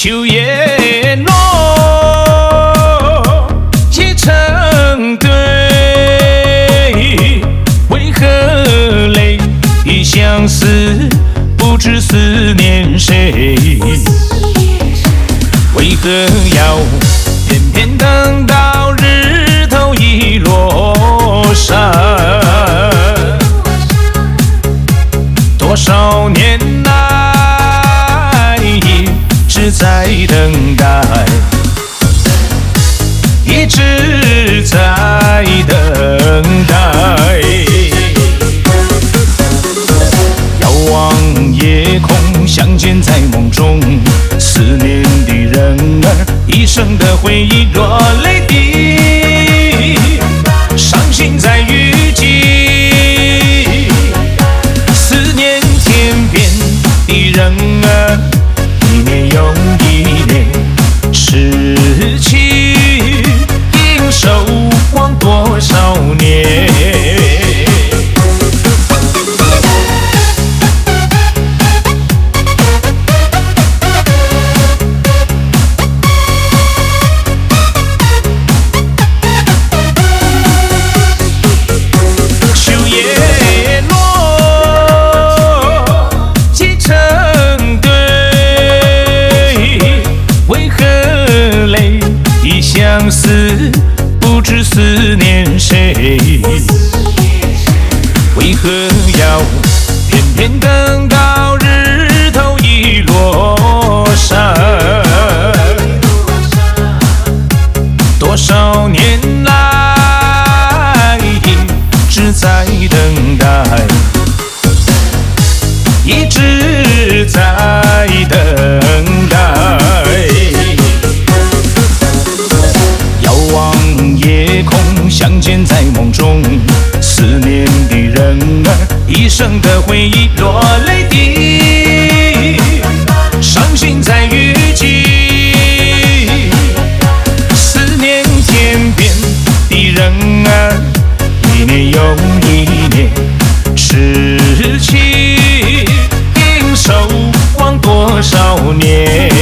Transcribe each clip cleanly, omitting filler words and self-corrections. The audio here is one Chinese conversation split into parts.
秋叶落，结成对，为何泪已相思，不知思念谁？为何要偏偏等到日头已落山？多少年来一直在等待，一直在等待。遥望夜空，相见在梦中，思念的人儿，一生的回忆落泪滴，伤心在雨季。思念天边的人儿，一年又一年，痴情应守望多少年。相思，不知思念谁？为何要偏偏等到日头已落山？多少年来一直在等待，一直在等待。夜空相见在梦中，思念的人儿，一生的回忆落泪滴，伤心在雨季。思念天边的人儿，一年又一年，痴情应守望多少年。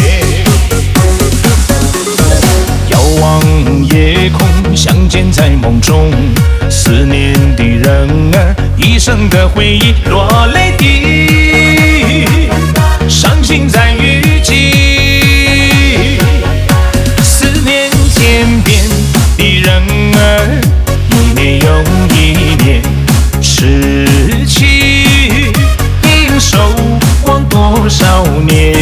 夜空相见在梦中，思念的人儿，一生的回忆落泪滴，伤心在雨季。思念天边的人儿，一年又一年，痴情应守望多少年。